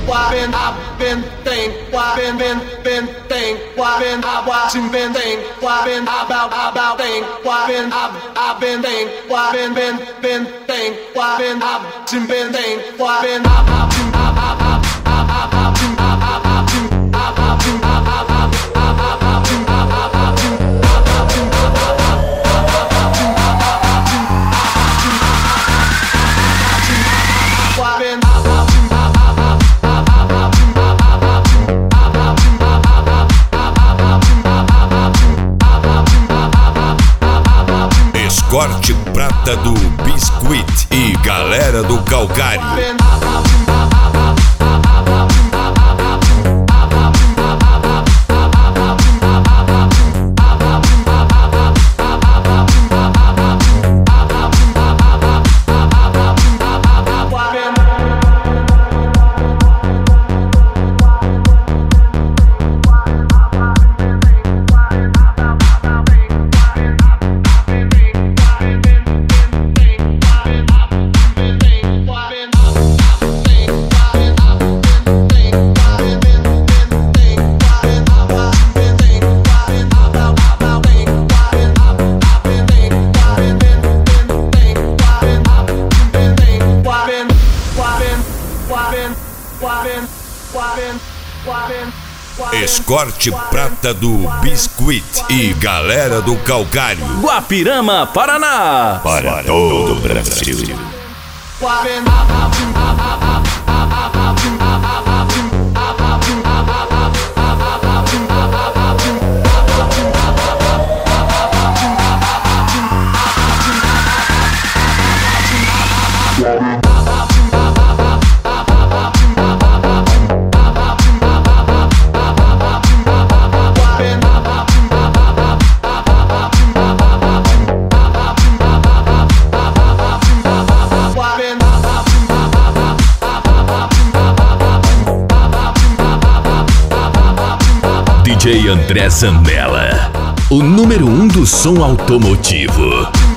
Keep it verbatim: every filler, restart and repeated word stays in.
I've been, I've been, think, I've been, been, been, think, I've been, I've watching, been, think, I've been, about, about, think, I've been, I've, I've been, think, I've been, been, been, think, I've been, I've watching, been, think, I've been, I've, I've, I've, I've, I've, I've, I've, Escorte Prata do Biscuit e Galera do Calcário. Escorte Prata do Biscuit e Galera do Calcário. Guapirama, Paraná. Para todo o Brasil. D J André Zambella, o número um do som automotivo.